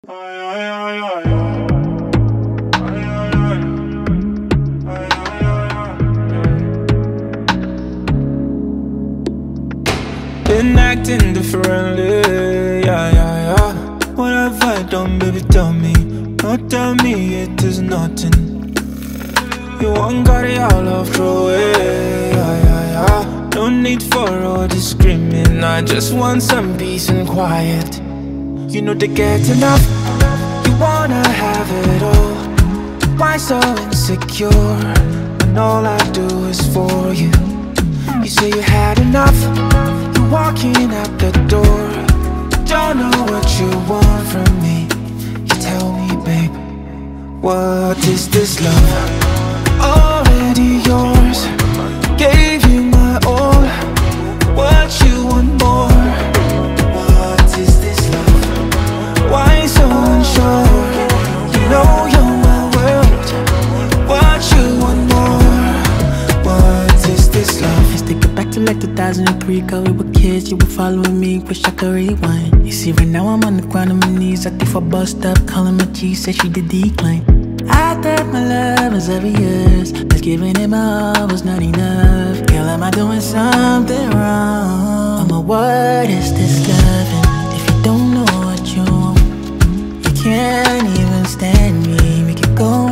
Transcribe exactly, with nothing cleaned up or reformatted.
Been acting differently, yeah, yeah, yeah. What have I done, baby, tell me. No, tell me it is nothing. You want got it all off throw away, yeah, yeah, yeah. No need for all this screaming, I just want some peace and quiet. You know they get enough, you wanna have it all. Why so insecure, when all I do is for you? You say you had enough, you're walking out the door. Don't know what you want from me. You tell me, babe, what is this love? Already yours, gave you my all. What you want more? What is this love? Why so unsure? You know you're my world. What you want more? What is this love? Let's take it back to like two thousand three. Cause we were kids, you were following me. Wish I could rewind. You see right now I'm on the ground on my knees. I think I bust up, calling my G, said she did decline. I thought my love was obvious, but giving it my all was not enough. Girl, am I doing something wrong? Mama, what is this loving? If you don't know what you want, you can't even stand me. Make it go